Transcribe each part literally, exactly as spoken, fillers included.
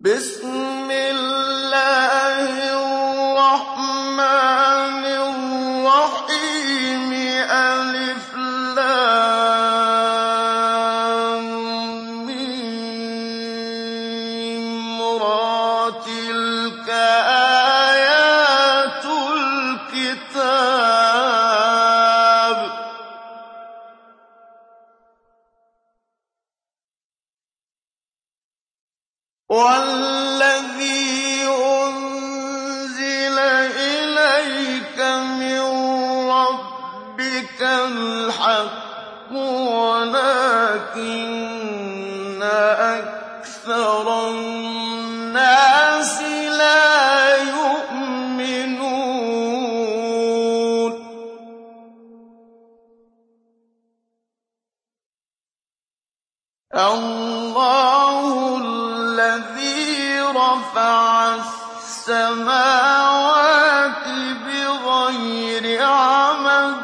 بسم الله الرحمن الرحيم ألف لام ميم را تلك آيات الكتاب والذي أنزل إليك من ربك الحق ولكن أكثر الناس لا يؤمنون الله الذي رفع السماوات بغير عمد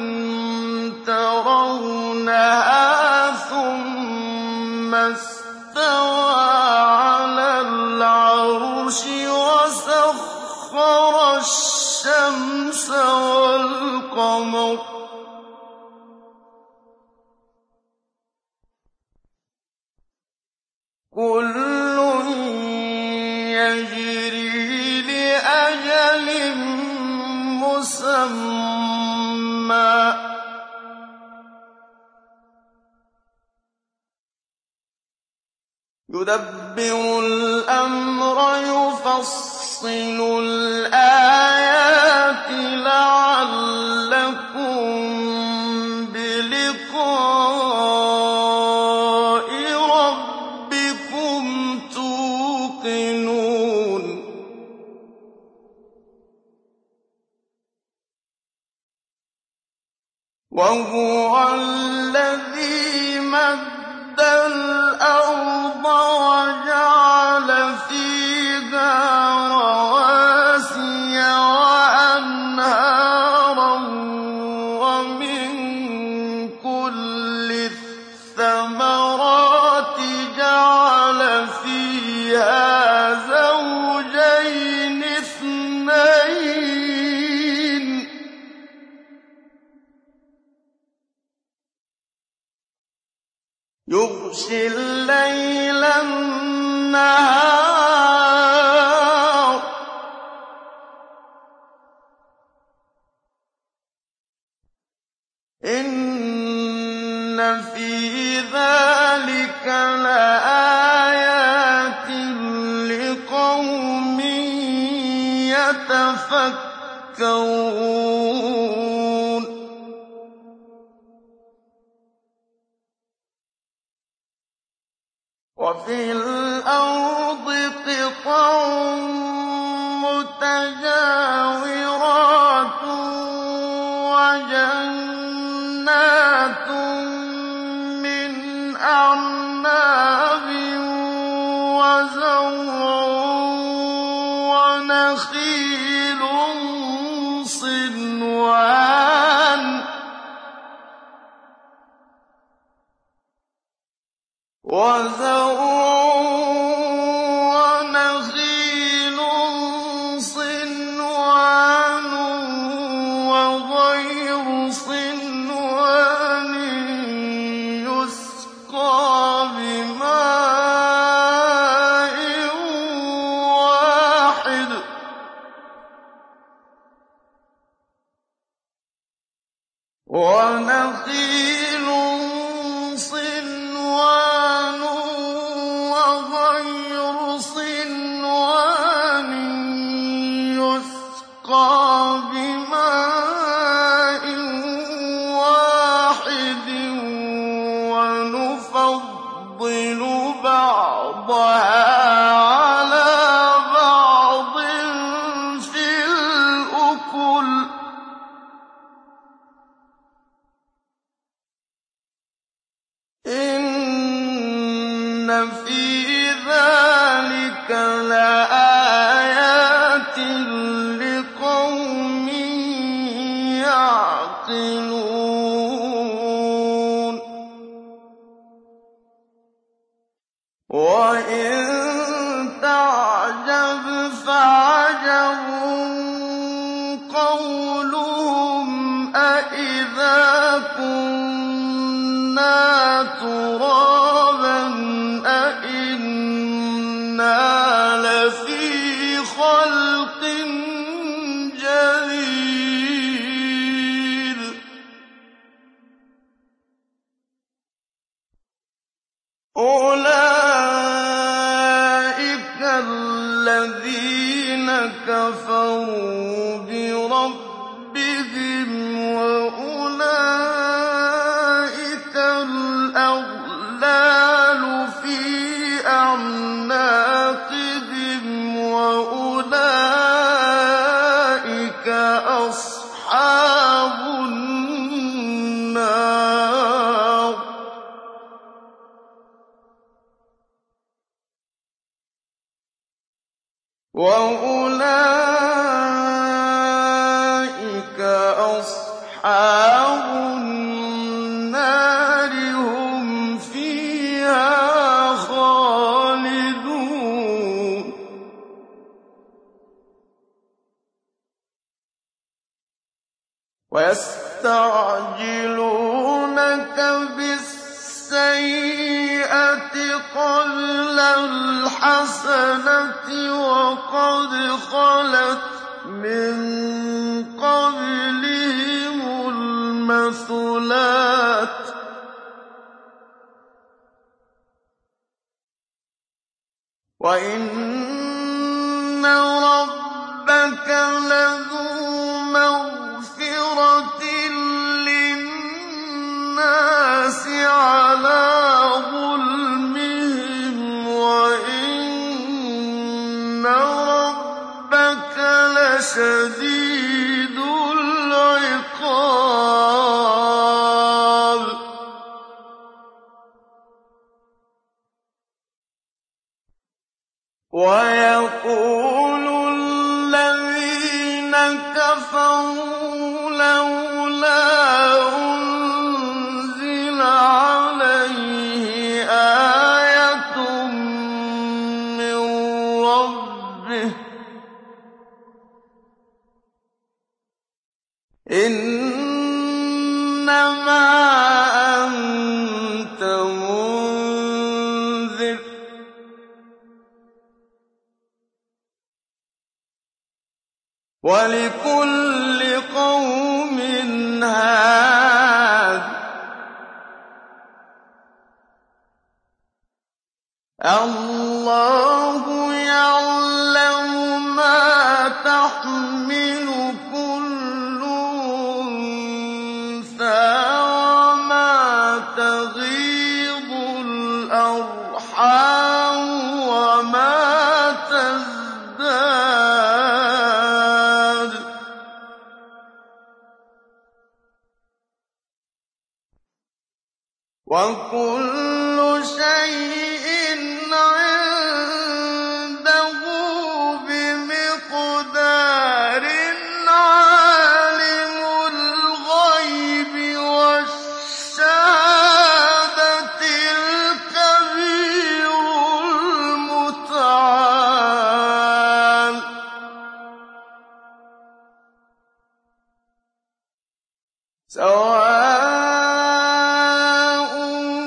ترونها ثم استوى على العرش وسخر الشمس والقمر كل يجري لأجل مسمى يدبر الأمر يفصل الآيات لعلكم بلقاء ربكم توقنون وهو الذي مد الأرض وجعل فيها رواسي وأنهارا ومن كل الثمرات جعل فيها زوجين اثنين يغشي الليل النهار إن في ذلك لآيات لقوم يتفكرون وفي الأرض قطع متجاورات وجنات من أعناب وزرع ونخيل صنوان وزرع ونخيل صنوان وغير صنوان يسقى بماء واحد ونخيل صنوان وغير صنوان يسقى بماء واحد ونفضل بعضها على بعض في الأكل إِنَّا لَفِي خَلْقٍ جَدِيدٍ أُولَٰئِكَ الَّذِينَ كَفَرُوا بِرَبِّهِمْ وَأُولَٰئِكَ الْأَغْلَالُ فِي أَعْنَاقِهِمْ وَأُولَٰئِكَ أَصْحَابُ النَّارِ وَأُولَٰئِكَ أَصْحَابُ النَّارِ هُمْ فِيهَا خَالِدُونَ وَيَسْتَعْجِلُونَكَ بِالسَّيِّئَةِ قَبْلَ الْحَسَنَةِ وَقَدْ خَلَتْ مِن قَبْلِهِمُ الْمَثُلَاتُ ۗ وَإِنَّ رَبَّكَ لَذُو مَغْفِرَةٍ لِّلنَّاسِ عَلَىٰ ظُلْمِهِمْ وَإِنَّ رَبَّكَ لَشَدِيدُ الْعِقَابِ وَيَقُولُ الَّذِينَ كَفَرُوا لَوْلَا أُنزِلَ عَلَيْهِ آيَةٌ مِّن رَّبِّهِ ۗ إِنَّمَا أَنتَ مُنذِرٌ ۖ وَلِكُلِّ قَوْمٍ هَادٍ ۗ اللَّهُ يَعْلَمُ مَا تَحْمِلُ كُلُّ أُنثَىٰ وَمَا تَغِيضُ الْأَرْحَامُ وَمَا تَزْدَادُ ۖ وَكُلُّ شَيْءٍ عِندَهُ بِمِقْدَارٍ عَالِمُ الْغَيْبِ وَالشَّهَادَةِ الْكَبِيرُ الْمُتَعَالِ سَوَاءٌ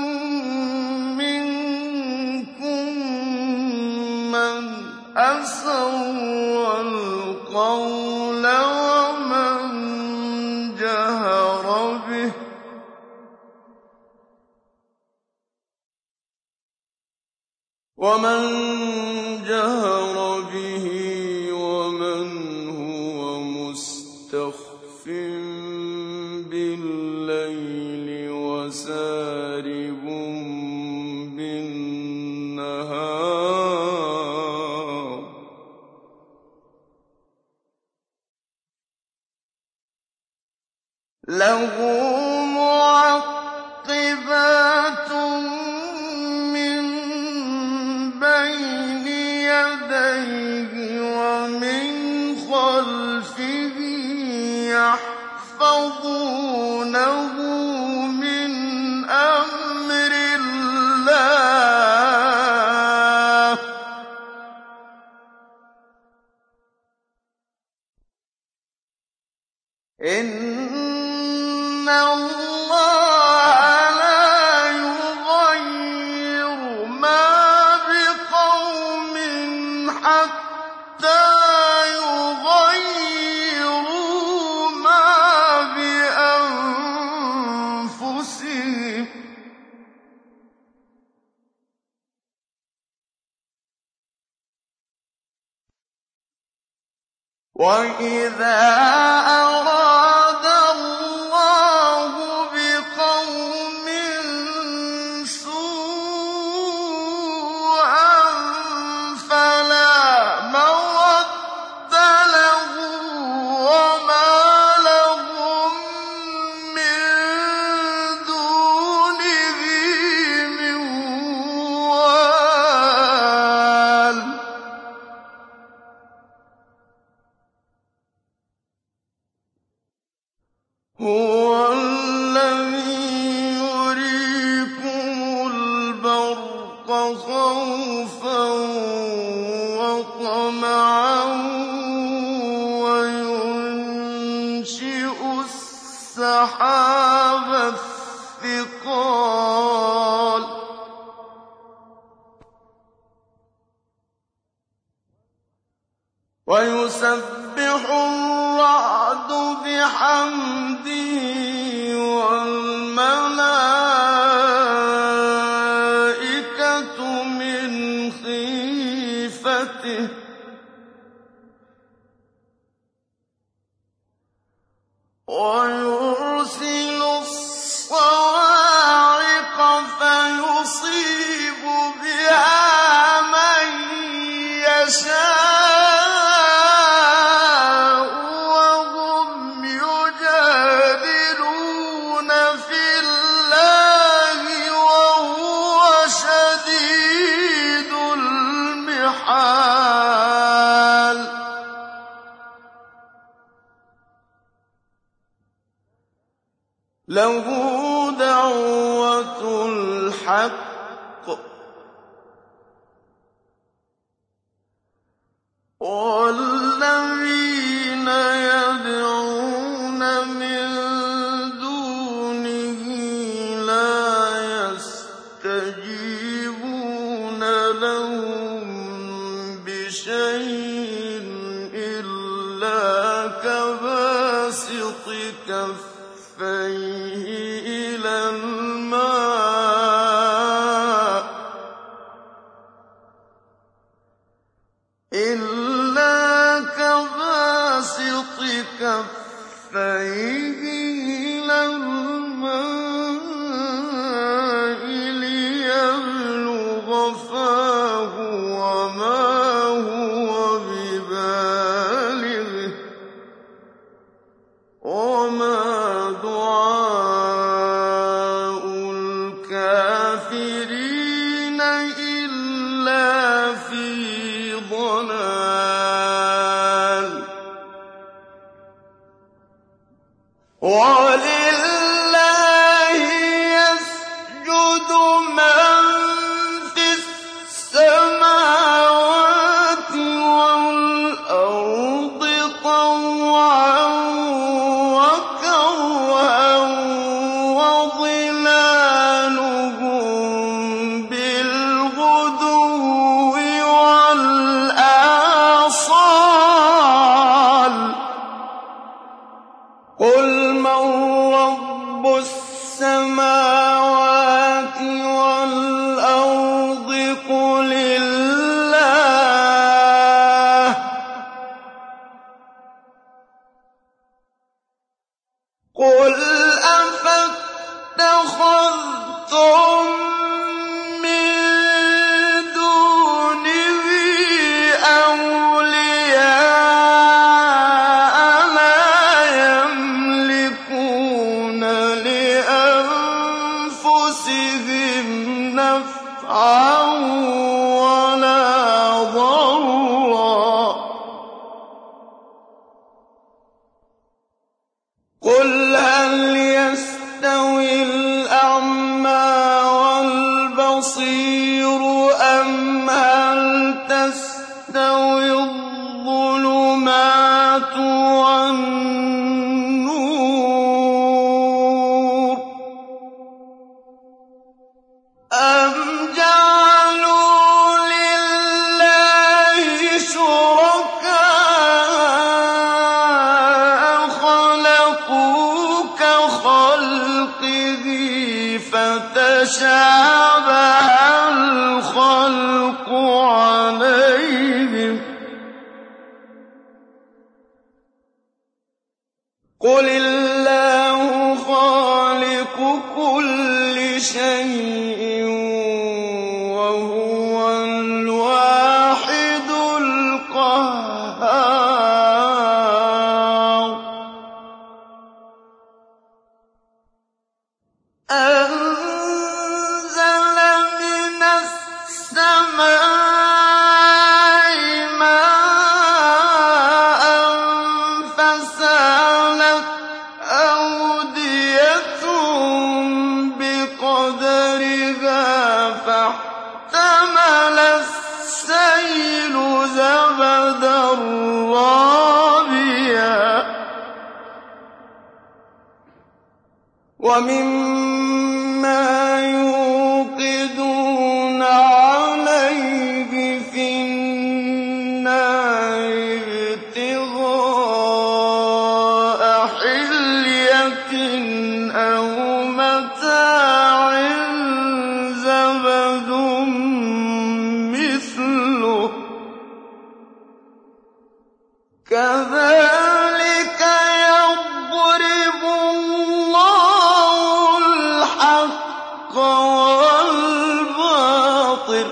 مِّنكُم مَّنْ أَسَرَّ الْقَوْلَ وَمَن جَهَرَ بِهِ ۖ وَمَن جَهَرَ بِهِ وَمَنْ هُوَ مُسْتَخْفٍ بِاللَّيْلِ وَسَارِبٌ بِالنَّهَارِ لَهُ مُعَقِّبَاتٌ مِّن بَيْنِ يَدَيْهِ وَمِن خَلْفِهِ يَحْفَظُونَهُ مِنْ أَمْرِ اللَّهِ ۗ إِنَّ اللَّهَ لَا يُغَيِّرُ مَا بِقَوْمٍ حَتَّىٰ يُغَيِّرُوا مَا بِأَنفُسِهِمْ ۗ وَإِذَا أَرَادَ اللَّهُ بِقَوْمٍ سُوءًا فَلَا مَرَدَّ لَهُ وَمَا لَهُم مِّن دُونِهِ مِن وَالٍ هُوَ الَّذِي يُرِيكُمُ الْبَرْقَ خَوْفًا وَطَمَعًا وَيُنشِئُ السَّحَابَ الثِّقَالَ وَيُسَبِّحُ الرَّعْدُ بِحَمْدِهِ وَالْمَلَائِكَةُ مِنْ خِيفَتِهِ ۖ وَيُرْسِلُ الصَّوَاعِقَ فَيُصِيبُ بِهَا مَن يَشَاءُ وَهُمْ يُجَادِلُونَ فِي اللَّهِ وَهُوَ شَدِيدُ الْمِحَالِ لَهُ دَعْوَةُ الْحَقِّ ۖ وَالَّذِينَ يَدْعُونَ مِن دُونِهِ لَا يَسْتَجِيبُونَ لَهُم بِشَيْءٍ إِلَّا كَبَاسِطِ كَفَّيْهِ إِلَى الْمَاءِ إِلَّا كَبَاسِطِ كَفَّيْهِ إِلَى الْمَاءِ لِيَبْلُغَ فَاهُ وَمَا هُوَ بِبَالِغِهِ ۚ وَمَا دُعَاءُ الْكَافِرِينَ إِلَّا فِي ضَلَالٍ وَلِلَّهِ يَسْجُدُ مَن فِي السَّمَاوَاتِ وَالْأَرْضِ طَوْعًا وَكَرْهًا وَظِلَالُهُم بِالْغُدُوِّ وَالْآصَالِ ۖ قُلْ مَن رَّبُّ السَّمَاوَاتِ وَالْأَرْضِ قُلِ اللَّهُ ۚ قُلْ أَفَاتَّخَذْتُم مِّن دُونِهِ أَوْلِيَاءَ لَا يَمْلِكُونَ لِأَنفُسِهِمْ نَفْعًا وَلَا ضَرًّا ۚ قُلْ هَلْ يَسْتَوِي الْأَعْمَىٰ وَالْبَصِيرُ أَمْ هَلْ تَسْتَوِي الظُّلُمَاتُ وَالنُّورُ أَمْ جَعَلُوا لِلَّهِ تشابه الخلق عليهم قل الله خالق كل شيء وهو الواحد القهار أنزل من السماء ماء فسالت أودية بقدرها فاحتمل السيل زبدا رابيا ومما يوقدون عليه في النار ابتغاء حلية أو متاع زبد مثله كذلك يضرب الله الحق والباطل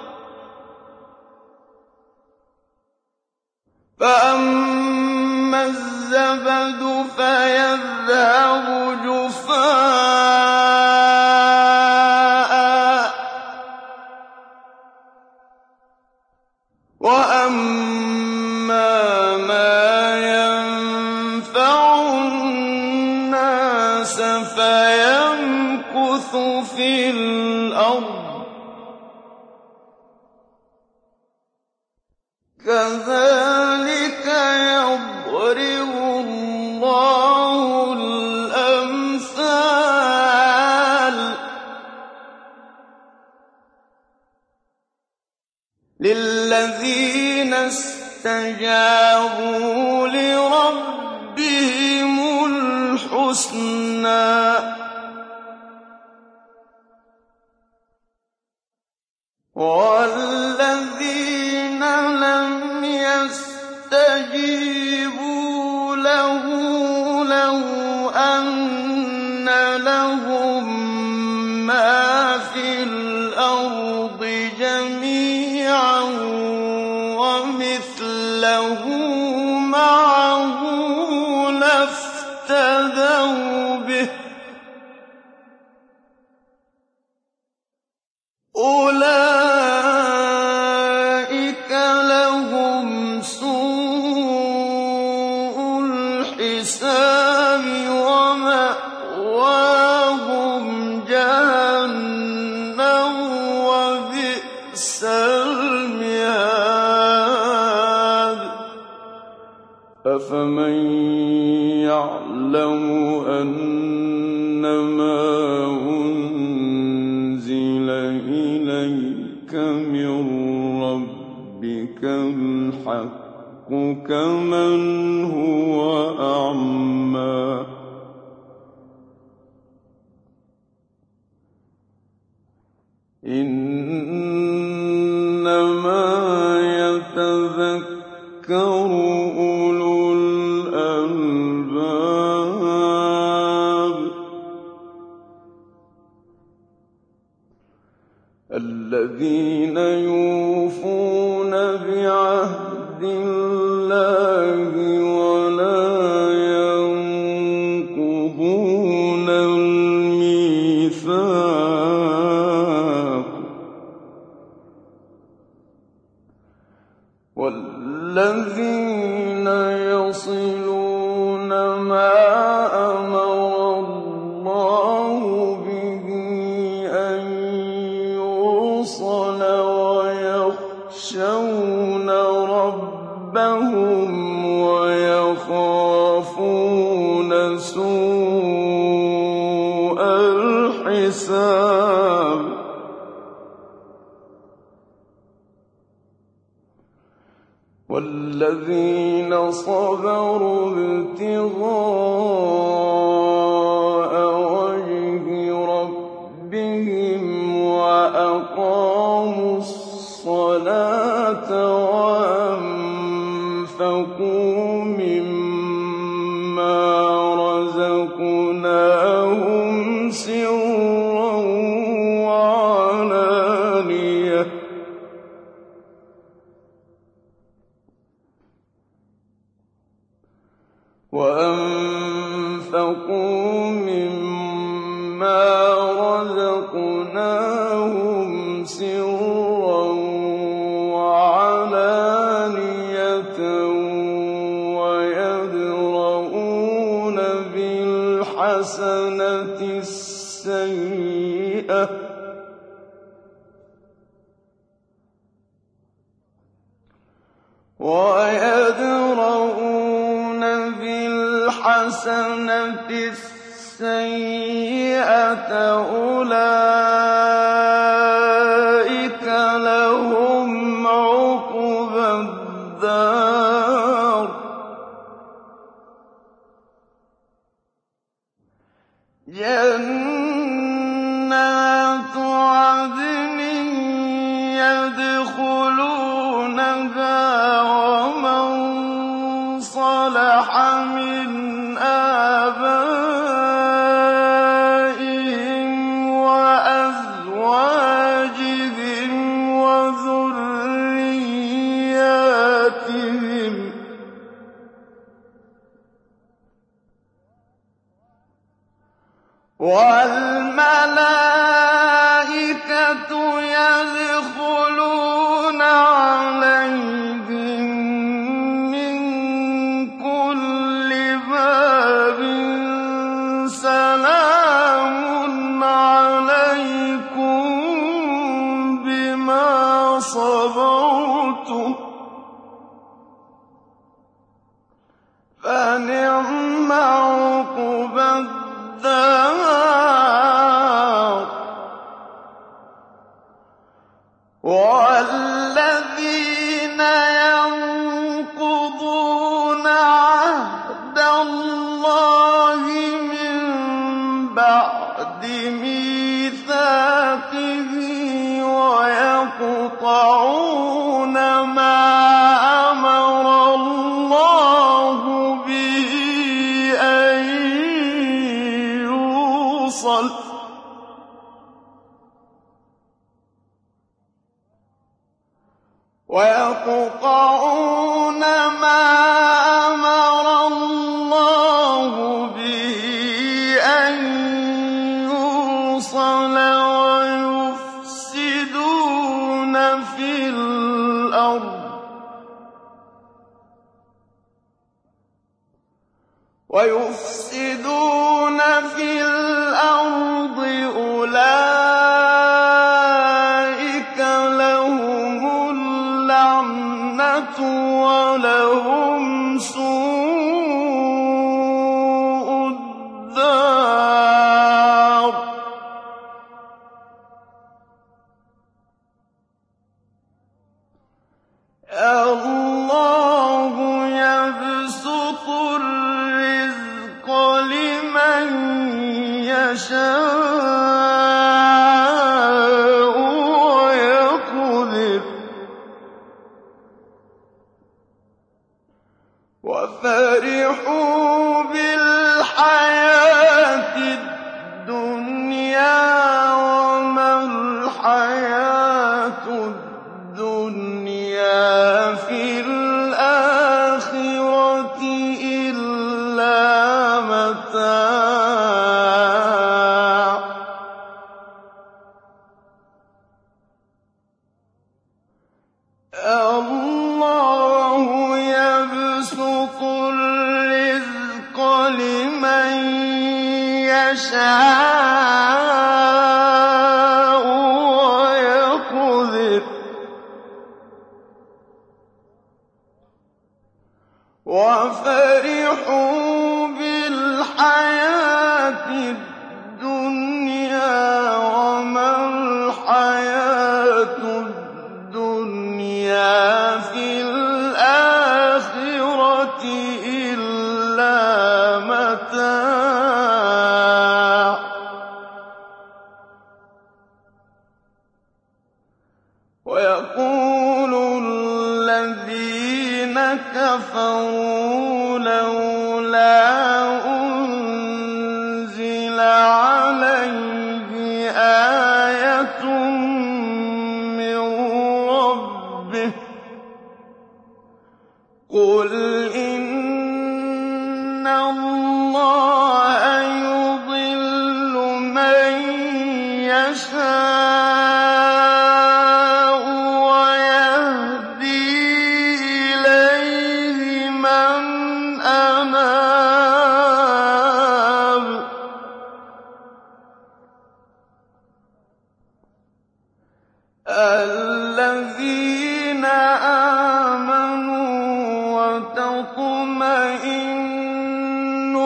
فأما الزبد فيذهب جفاء وأما ما ينفع الناس فيمكث في الأرض كذلك يضرب الله الأمثال للذين استجابوا لربهم الحسنى والذين لم يستجيبوا له لو أن لهم ما في الأرض جميعا ومثله معه لافتدوا به أولئك لهم سوء الحساب ومأواهم جهنم وبئس المهاد أفمن يعلم أنما أنزل إليك من ربك الحق كمن هو أعمى إنما يتذكر أولو الألباب الذين يوفون بعهد الله ولا ينقضون الميثاق والذين يصلون ما أمر الله به أن يوصل ويخشون ربهم ويخافون سوء الحساب والذين صبروا ابتغاء وجه ربهم وَأَنفَقُوا مِمَّا رَزَقْنَاهُمْ سِرًّا وَعَلَانِيَةً وَأَنفَقُوا مِمَّا رَزَقْنَاهُمْ سِرًّا وَعَلَانِيَةً وَيَدْرَءُونَ بِالْحَسَنَةِ السَّيِّئَةَ وَيَدْرَءُونَ بِالْحَسَنَةِ السَّيِّئَةَ أُولَٰئِكَ لَهُمْ عُقْبَى الدَّارِ جَنَّاتُ عَدْنٍ يَدْخُلُونَهَا وَمَن صَلَحَ مِنْ آبَائِهِمْ وَأَزْوَاجِهِمْ وَذُرِّيَّاتِهِمْ ۖ وَالْمَلَائِكَةُ يَدْخُلُونَ عَلَيْهِم مِّن كُلِّ بَابٍ سَلَامٌ عَلَيْكُم بِمَا صَبَرْتُمْ فَنِعْمَ عُقْبَى الدَّارِ وَالَّذِينَ يَنقُضُونَ عَهْدَ اللَّهِ مِن بَعْدِ مِيثَاقِهِ وَيَقْطَعُونَ مَا أَمَرَ اللَّهُ بِهِ أَن يُوصَلَ وَيَقْطَعُونَ مَا أَمَرَ اللَّهُ بِهِ أَن يُوصَلَ وَيُفْسِدُونَ فِي الْأَرْضِ وَيُفْسِدُونَ فِي الْأَرْضِ أُولَٰئِكَ لَهُمُ اللَّعْنَةُ وَلَهُمْ سُوءُ الدَّارِ اللَّهُ يَبْسُطُ الرِّزْقَ لِمَن يَشَاءُ وَيَقْدِرُ وَفَرِحُوا بِالْحَيَاةِ الدُّنْيَا وَمَا الْحَيَاةُ الدُّنْيَا فِي الْآخِرَةِ إِلَّا مَتَاعٌ اللَّهُ يَبْسُطُ الرِّزْقَ لِمَن يَشَاءُ وَيَقْدِرُ وَفَرِحُوا بِالْحَيَاةِ الدُّنْيَا وَمَا الْحَيَاةُ الدُّنْيَا فِي الْآخِرَةِ إِلَّا مَتَاعٌ وَيَقُولُ الَّذِينَ كَفَرُوا لَوْلَا أُنزِلَ عَلَيْهِ آيَةٌ مِّن رَّبِّهِ ۗ قُلْ إِنَّ اللَّهَ يُضِلُّ مَن يَشَاءُ وَيَهْدِي إِلَيْهِ مَنْ أَنَابَ ۚ الَّذِينَ آمَنُوا وَتَطْمَئِنُّ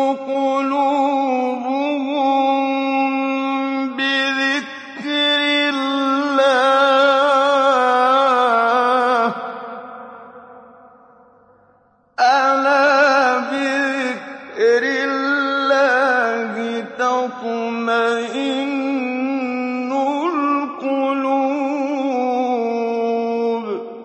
قُلُوبُهُم بِذِكْرِ اللَّهِ ۗ أَلَا بِذِكْرِ اللَّهِ تَطْمَئِنُّ الْقُلُوبُ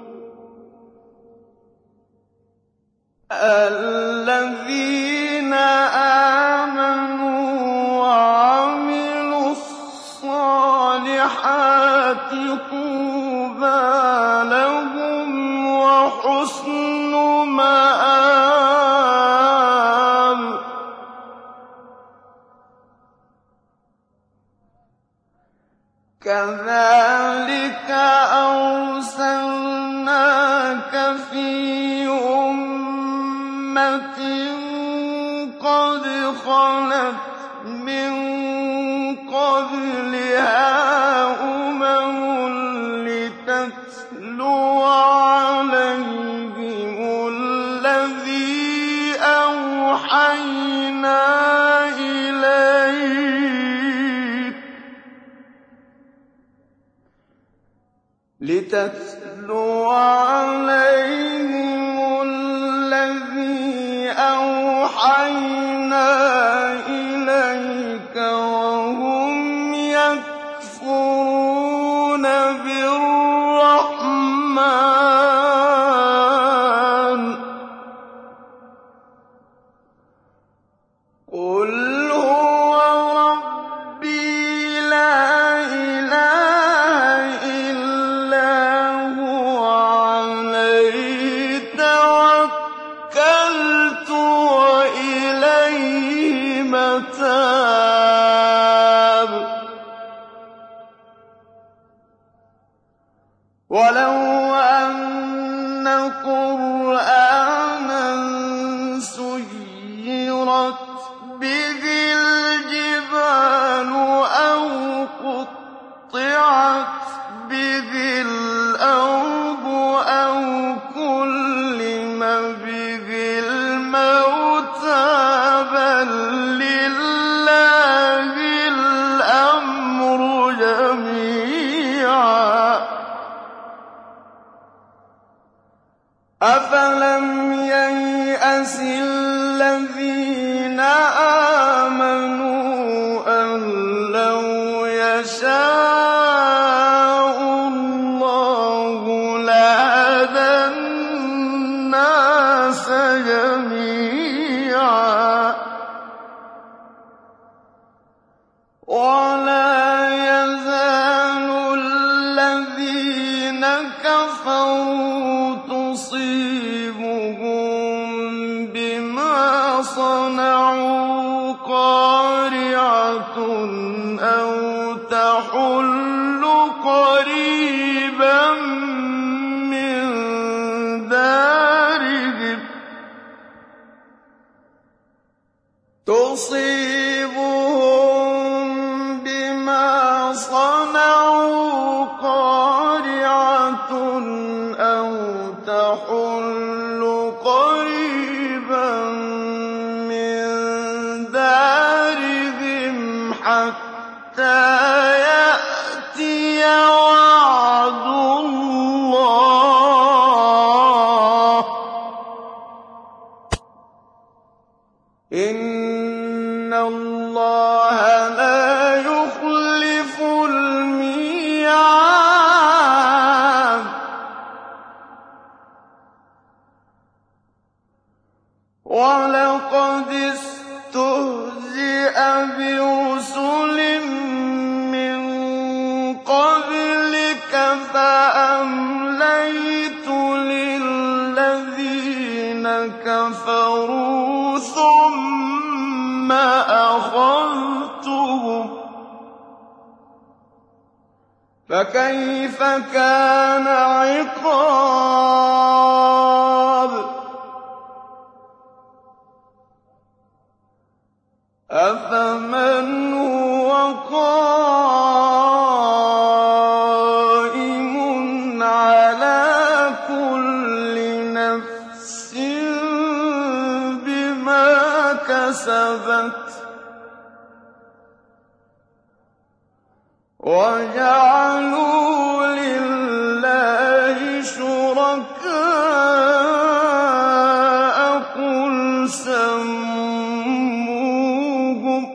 الَّذِينَ آمَنُوا وَعَمِلُوا الصَّالِحَاتِ طُوبَىٰ لَهُمْ وَحُسْنُ مَآبٍ كَذَٰلِكَ أَرْسَلْنَاكَ فِي أُمَّةٍ قَدْ خَلَتْ مِن قَبْلِهَا أُمَمٌ لِّتَتْلُوَ عَلَيْهِمُ الَّذِي أَوْحَيْنَا إِلَيْكَ لِتَتْلُوَ عَلَيْهِمُ الَّذِي أَوْحَيْنَا إِلَيْكَ وَهُمْ يَكْفُرُونَ بِالرَّحْمَٰنِ ۚ قُلْ هُوَ رَبِّي لَا إِلَٰهَ إِلَّا هُوَ عَلَيْهِ تَوَكَّلْتُ وَإِلَيْهِ مَتَابِ وَلَوْ أَنَّ قُرْآنًا سُيِّرَتْ بِهِ الْجِبَالُ أَوْ قُطِّعَتْ بِهِ الْأَرْضُ أَوْ كُلِّمَ بِهِ الْمَوْتَىٰ بَل لِّلَّهِ الْأَمْرُ جَمِيعًا ۗ أَفَلَمْ يَيْأَسِ الَّذِينَ آمَنُوا أَن لَّوْ يَشَاءُ اللَّهُ لَهَدَى النَّاسَ جَمِيعًا ۗ وَلَا يَزَالُ الَّذِينَ كَفَرُوا تُصِيبُهُم بِمَا صَنَعُوا قَارِعَةٌ أَوْ تَحُلُّ قَرِيبًا مِّن دَارِهِمْ تُصِيبُهُم بِمَا صَنَعُوا قَارِعَةٌ أَوْ تَحُلُّ قَرِيبًا مِّن دَارِهِمْ حَتَّىٰ يَأْتِيَ وَعْدُ اللَّهِ ۚ إِنَّ اللَّهَ لَا يُخْلِفُ الْمِيعَادَ وَلَقَدِ اسْتُهْزِئَ بِرُسُلٍ مِّن قَبْلِكَ فَأَمْلَيْتُ لِلَّذِينَ كَفَرُوا ثُمَّ أَخَذْتُهُمْ ۖ فَكَيْفَ كَانَ عِقَابِ أَفَمَنْ هُوَ قَائِمٌ عَلَىٰ كُلِّ نَفْسٍ بِمَا كَسَبَتْ وَجَعَلُوا لِلَّهِ شُرَكَاءَ قُلْ سَمُّوهُمْ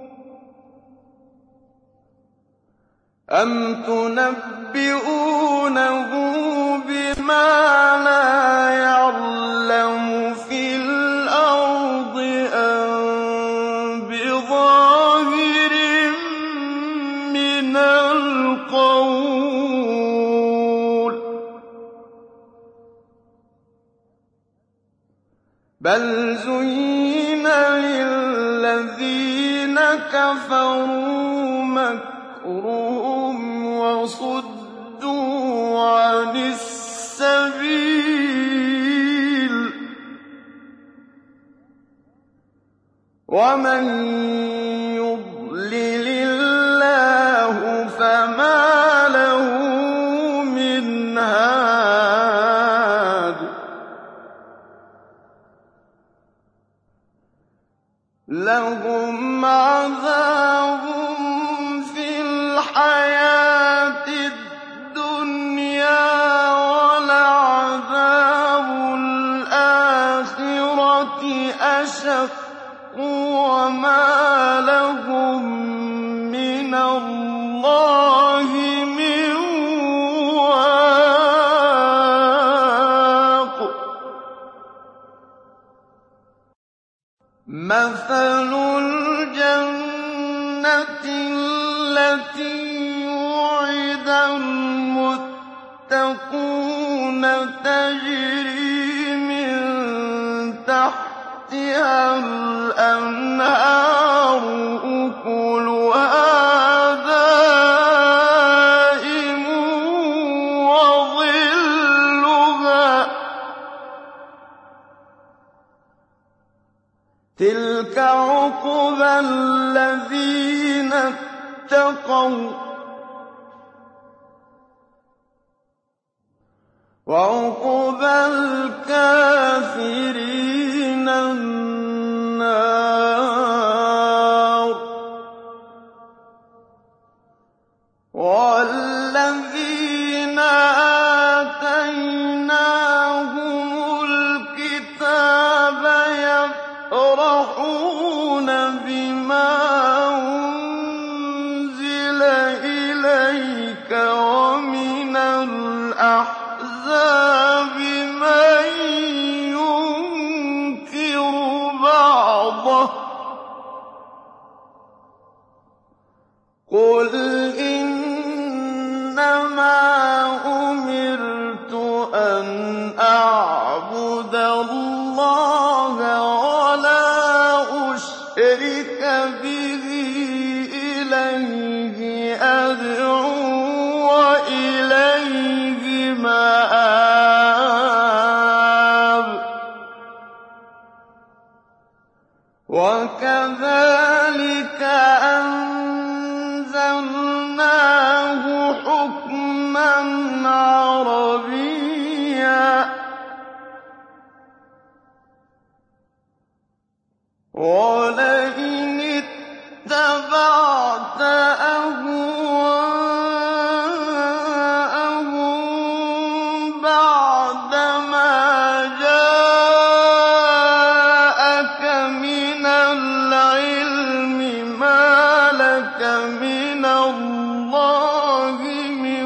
أَمْ تُنَبِّئُونَهُ بِمَا لَا يَعْلَمُ فِي الْأَرْضِ أَم بِظَاهِرٍ مِّنَ الْقَوْلِ ۗ بَلْ زُيِّنَ لِلَّذِينَ كَفَرُوا مَكْرُهُمْ وَصُدُّوا عَنِ السَّبِيلِ ۗ وَمَن يُضْلِلِ اللَّهُ فَمَا لَهُ مِنْ هَادٍ لَّهُمْ عَذَابٌ فِي الْحَيَاةِ الدُّنْيَا وَلَعَذَابُ الْآخِرَةِ أَشَقُّ وَمَا لَهُم مِّنَ اللَّهِ مِن وَاقٍ مَّثَلُ الْجَنَّةِ الَّتِي وُعِدَ الْمُتَّقُونَ تَجْرِي مِن تَحْتِهَا الْأَنْهَارُ أُكُلُهَا دَائِمٌ وَظِلُّهَا ۚ تِلْكَ عُقْبَى الَّذِينَ اتَّقَوا ۖ وَعُقْبَى الْكَافِرِينَ النَّارُ وَالَّذِينَ آتَيْنَاهُمُ الْكِتَابَ يَفْرَحُونَ بِمَا أُنزِلَ إِلَيْكَ وَمِنَ الْأَحْزَابِ مَن يُنكِرُ بَعْضَهُ ۚ قُلْ إِنَّمَا أُمِرْتُ أَنْ أَعْبُدَ اللَّهَ وَلَا أُشْرِكَ بِهِ إِلَيْهِ أَدْعُو وَإِلَيْهِ مَآبِ وَكَذَٰلِكَ أَنزَلْنَاهُ حُكْمًا عَرَبِيًّا ۚ وَلَئِنِ اتَّبَعْتَ أَهْوَاءَهُم بَعْدَمَا جَاءَكَ مِنَ الْعِلْمِ مَا لَكَ مِنَ اللَّهِ مِن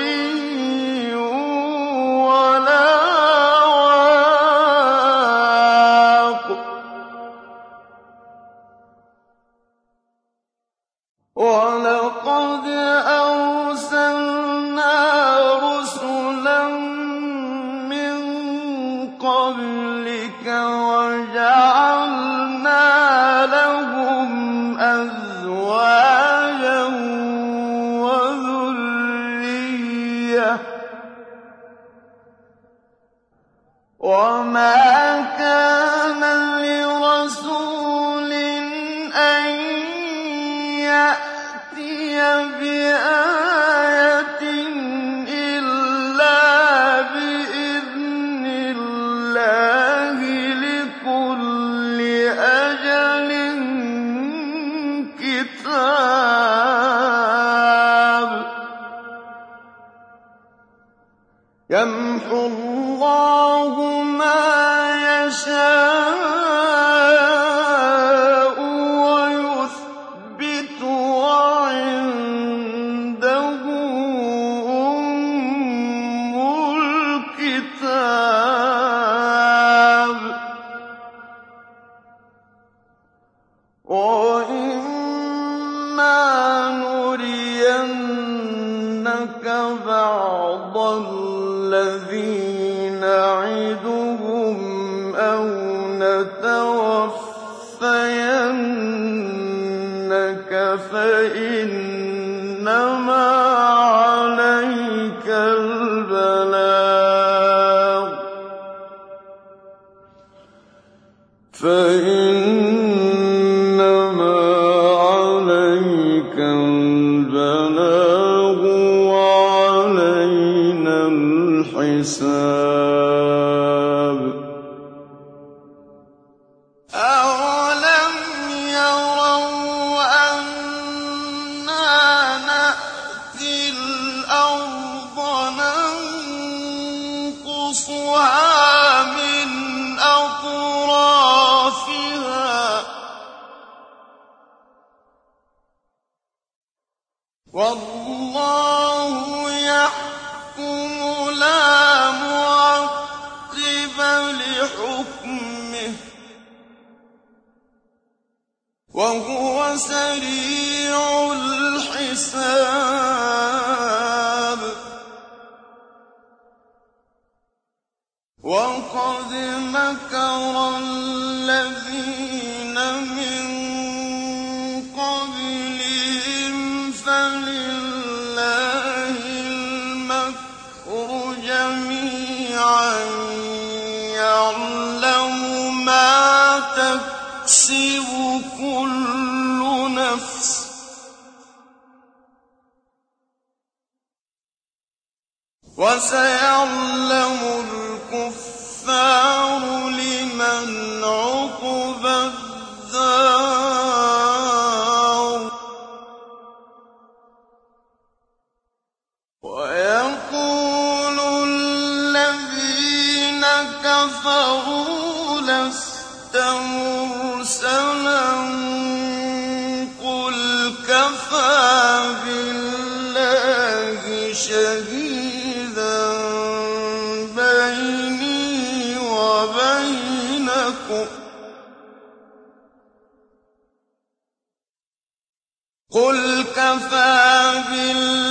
وَلِيٍّ وَلَا وَاقٍ قَبْلِكَ وَجَعَلْنَا لَهُمْ أَزْوَاجًا وَذُرِّيَّةً ۚ وَمَا كَانَ لِرَسُولٍ أَن يَأْتِيَ بِآيَةٍ إِلَّا بِإِذْنِ اللَّهِ لِكُلِّ أَجَلٍ كِتَابٌ ۚ يَمْحُو اللَّهُ مَا يَشَاءُ وَيُثْبِتُ ۖ وَعِندَهُ أُمُّ الْكِتَابِ ۚ وَإِمَّا نُرِيَنَّكَ بَعْضَ الَّذِي نَعِدُهُمْ أَوْ نَتَوَفَّيَنَّكَ فَإِنَّمَا عَلَيْكَ الْبَلَاغُ فَإِنَّمَا عَلَيْكَ الْبَلَاغُ وَعَلَيْنَا الْحِسَابُ. أَوَلَمْ يَرَوْا أَنَّا نَأْتِي الْأَرْضَ نَنقُصُهَا مِنْ أَطْرَافِهَا ۚ وَاللَّهُ يَحْكُمُ لَا مُعَقِّبَ لِحُكْمِهِ ۚ وَهُوَ سَرِيعُ الْحِسَابِ. وَقَدْ مَكَرَ الَّذِينَ مِن قَبْلِهِمْ فَلِلَّهِ الْمَكْرُ جَمِيعًا يَعْلَمُ مَا تَكْسِبُ كُلُّ نَفْسٍ ۗ وَسَيَعْلَمُ الْكُفَّارُ لِمَنْ عُقْبَى الدَّارِ. وَيَقُولُ الَّذِينَ كَفَرُوا لَسْتَ مُرْسَلًا ۚ قُلْ كَفَىٰ بِاللَّهِ شَهِيدًا بَيْنِي وَبَيْنَكُمْ ۚ قُلْ كَفَىٰ بِاللَّهِ